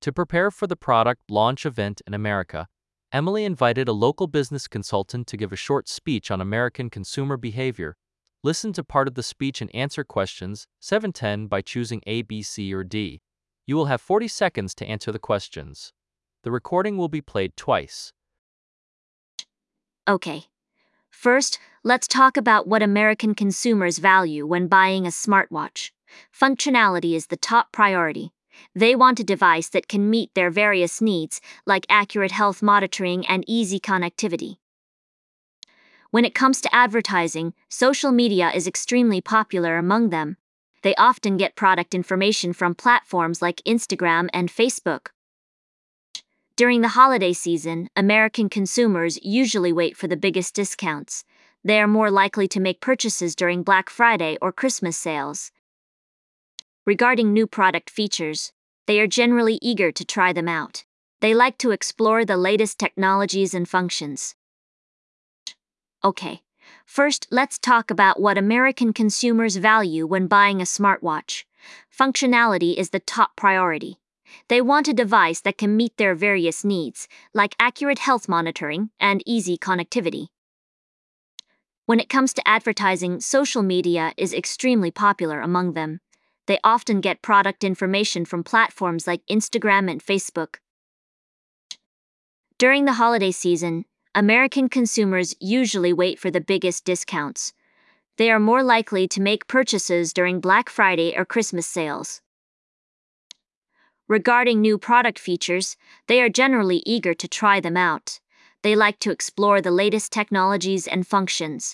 To prepare for the product launch event in America, Emily invited a local business consultant to give a short speech on American consumer behavior. Listen to part of the speech and answer questions 7-10 by choosing A, B, C, or D. You will have 40 seconds to answer the questions. The recording will be played twice. Okay. First, let's talk about what American consumers value when buying a smartwatch. Functionality is the top priority. They want a device that can meet their various needs, like accurate health monitoring and easy connectivity. When it comes to advertising, social media is extremely popular among them. They often get product information from platforms like Instagram and Facebook. During the holiday season, American consumers usually wait for the biggest discounts. They are more likely to make purchases during Black Friday or Christmas sales. Regarding new product features, they are generally eager to try them out. They like to explore the latest technologies and functions. Okay, first let's talk about what American consumers value when buying a smartwatch. Functionality is the top priority. They want a device that can meet their various needs, like accurate health monitoring and easy connectivity. When it comes to advertising, social media is extremely popular among them. They often get product information from platforms like Instagram and Facebook. During the holiday season, American consumers usually wait for the biggest discounts. They are more likely to make purchases during Black Friday or Christmas sales. Regarding new product features, they are generally eager to try them out. They like to explore the latest technologies and functions.